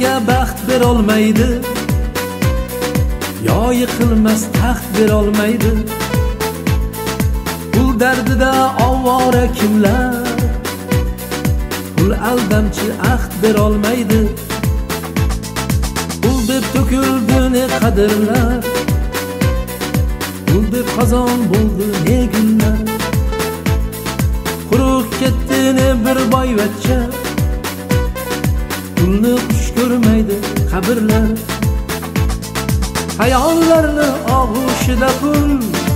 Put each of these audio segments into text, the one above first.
senga baxt berolmaydi, yo yiqilmas taxt berolmaydi. Pul dardida ovora kimlar, pul aldamchi ahd berolmaydi. Pul deb to'kildi ne qadrlar, pul deb qozon bo'ldi ne gullar. Quruq ketdi ne bir boyvachcha, pulni xush ko'rmaydi qabrlar. Hayollarni og'ushida pul,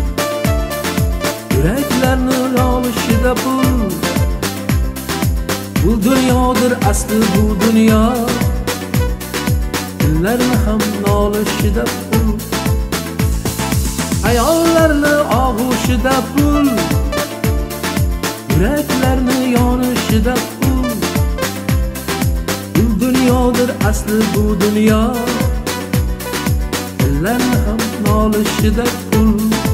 yuraklarni olishida pul. Bu dunyodir asli bu dunyo, dillarni ham nolishida pul. Hayollarni og'ushida pul, yuraklarni yonishida pul. Bu dunyodir asli bu dunyo, dillarni ham nolishida pul.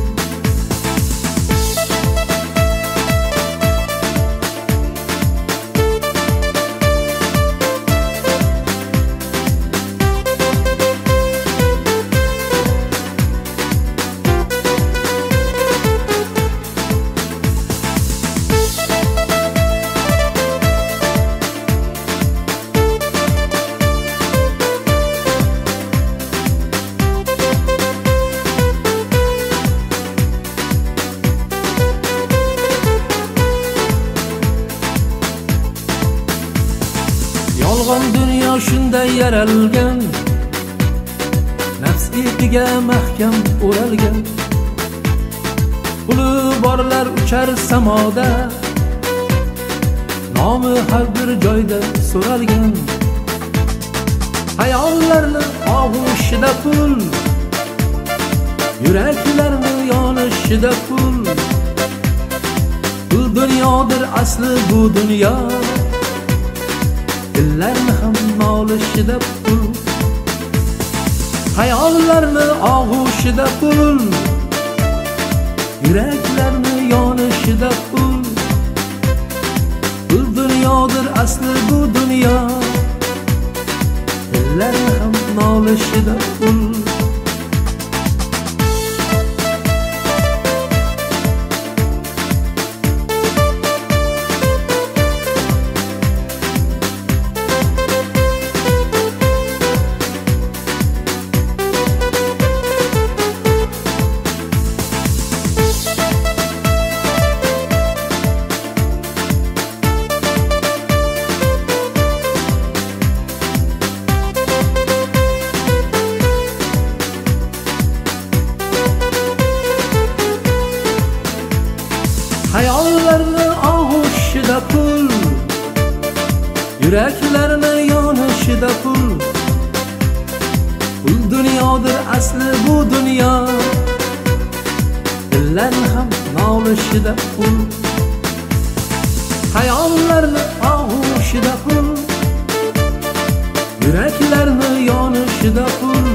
Yolg'on dunyo shunday yaralgan, nafs ipiga mahkam o'ralgan. Puli borlar uchar samoda, nomi har bir joyda so'ralgan. Hayollarni og'ushida pul, yuraklarni yonishida pul. Bu dunyodir asli bu dunyo, dillarni ham nolishida pul. Hayollarni og'ushida pul, yuraklarni yonishida pul. Bu dunyodir asli bu dunyo, dillarni ham nolishida pul. Hayollarni og'ushida pul, yuraklarni yonishida pul. Pul dunyodir asli bu dunyo, dillarni ham nolishida pul. Hayollarni og'ushida pul, yuraklarni yonishida pul.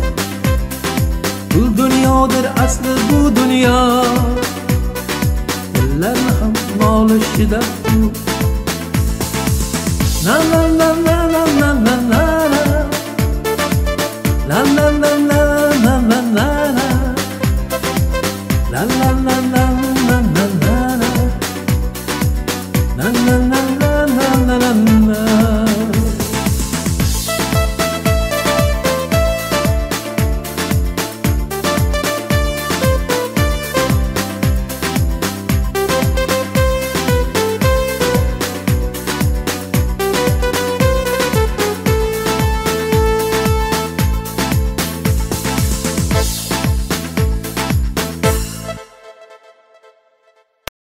Pul dunyodir asli bu dunyo, dillarni ham nolishida pul. Na na na na na na na.